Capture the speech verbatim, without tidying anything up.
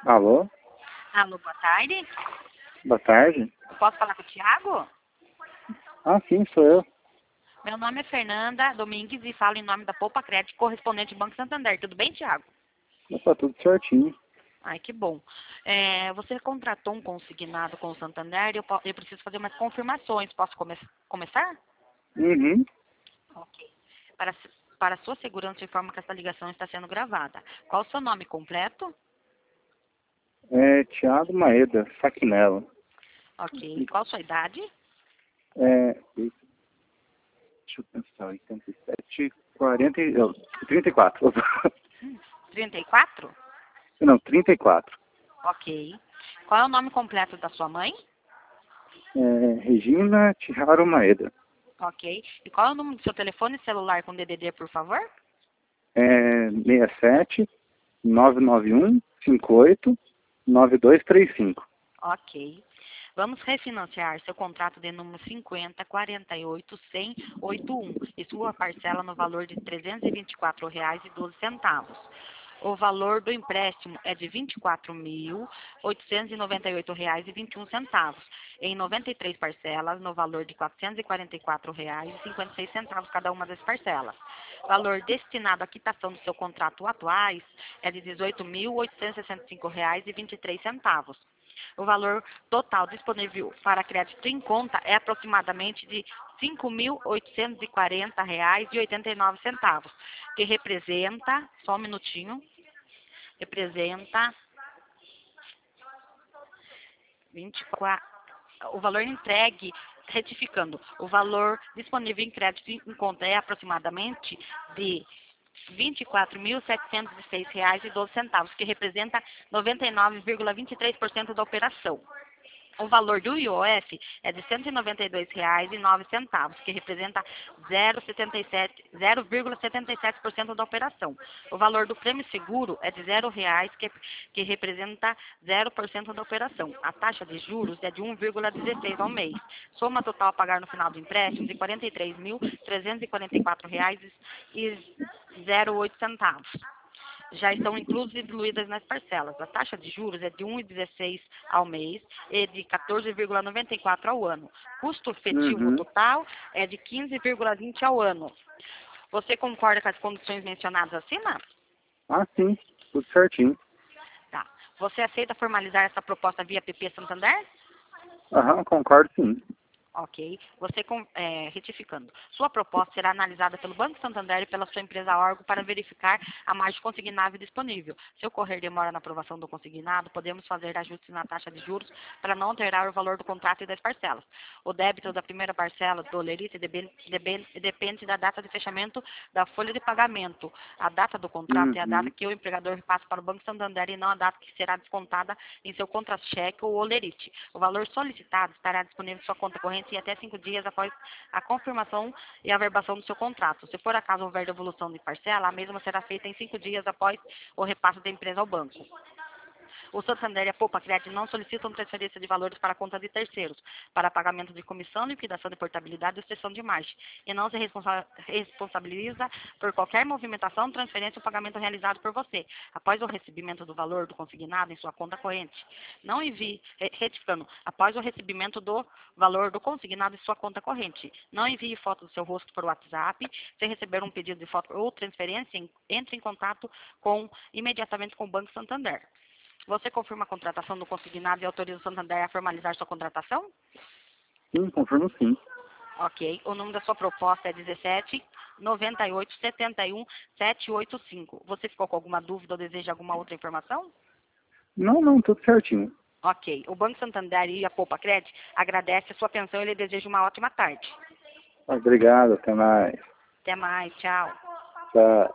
Alô? Alô, boa tarde. Boa tarde. Eu posso falar com o Thiago? Ah, sim, sou eu. Meu nome é Fernanda Domingues e falo em nome da Poupa Crédito, correspondente do Banco Santander. Tudo bem, Thiago? Opa, tudo certinho. Ai, que bom. É, você contratou um consignado com o Santander e eu, po- eu preciso fazer umas confirmações. Posso come começar? Uhum. Ok. Para, se- para sua segurança, informo que essa ligação está sendo gravada. Qual o seu nome completo? É Thiago Maeda, Saquinela. Ok. Qual a sua idade? É, deixa eu pensar, oitenta e sete, quarenta, e- oh, trinta e quatro. trinta e quatro? Não, trinta e quatro. Ok. Qual é o nome completo da sua mãe? É, Regina Tiharo Maeda. Ok. E qual é o número do seu telefone celular com D D D, por favor? É seis sete, nove nove um, cinco oito, nove dois três cinco. Ok. Vamos refinanciar seu contrato de número cinquenta, quarenta e oito, cem, oitenta e um e sua parcela no valor de trezentos e vinte e quatro reais e doze centavos. O valor do empréstimo é de vinte e quatro mil, oitocentos e noventa e oito reais e vinte e um centavos, em noventa e três parcelas, no valor de quatrocentos e quarenta e quatro reais e cinquenta e seis centavos cada uma das parcelas. O valor destinado à quitação do seu contrato atuais é de dezoito mil, oitocentos e sessenta e cinco reais e vinte e três centavos. O valor total disponível para crédito em conta é aproximadamente de cinco mil oitocentos e quarenta reais e oitenta e nove centavos, que representa, só um minutinho, representa vinte e quatro, o valor entregue, retificando, o valor disponível em crédito em conta é aproximadamente de vinte e quatro mil setecentos e seis reais e doze centavos, que representa noventa e nove vírgula vinte e três por cento da operação. O valor do I O F é de cento e noventa e dois reais e nove centavos, que representa zero vírgula setenta e sete por cento da operação. O valor do prêmio seguro é de zero reais, que, que representa zero por cento da operação. A taxa de juros é de um vírgula dezesseis ao mês. Soma total a pagar no final do empréstimo de quarenta e três mil, trezentos e quarenta e quatro reais e zero oito centavos. Já estão inclusas e diluídas nas parcelas. A taxa de juros é de um vírgula dezesseis ao mês e de quatorze vírgula noventa e quatro ao ano. Custo efetivo Uhum. total é de quinze vírgula vinte ao ano. Você concorda com as condições mencionadas acima? Ah, sim, tudo certinho. Tá. Você aceita formalizar essa proposta via P P Santander? Aham, concordo sim. Ok. Você, com- é, retificando, sua proposta será analisada pelo Banco Santander e pela sua empresa órgão para verificar a margem consignável disponível. Se ocorrer demora na aprovação do consignado, podemos fazer ajustes na taxa de juros para não alterar o valor do contrato e das parcelas. O débito da primeira parcela do lerite debe- debe- depende da data de fechamento da folha de pagamento. A data do contrato é a data Uhum. que o empregador repassa para o Banco Santander e não a data que será descontada em seu contra-cheque ou olerite. O valor solicitado estará disponível em sua conta corrente em até cinco dias após a confirmação e averbação do seu contrato. Se por acaso houver devolução de parcela, a mesma será feita em cinco dias após o repasse da empresa ao banco. O Santander e a Poupa Crédito não solicitam transferência de valores para a conta de terceiros, para pagamento de comissão, liquidação de portabilidade ou cessão de margem, e não se responsa- responsabiliza por qualquer movimentação, transferência ou pagamento realizado por você, após o recebimento do valor do consignado em sua conta corrente. Não envie, re- retificando, após o recebimento do valor do consignado em sua conta corrente. Não envie foto do seu rosto por WhatsApp. Se receber um pedido de foto ou transferência, en- entre em contato com, imediatamente com o Banco Santander. Você confirma a contratação do consignado e autoriza o Santander a formalizar sua contratação? Sim, confirmo sim. Ok. O número da sua proposta é dezessete, noventa e oito, setenta e um, setecentos e oitenta e cinco. Você ficou com alguma dúvida ou deseja alguma outra informação? Não, não, tudo certinho. Ok. O Banco Santander e a Poupa Crédito agradece a sua atenção e lhe deseja uma ótima tarde. Obrigado, até mais. Até mais. Tchau. Tchau.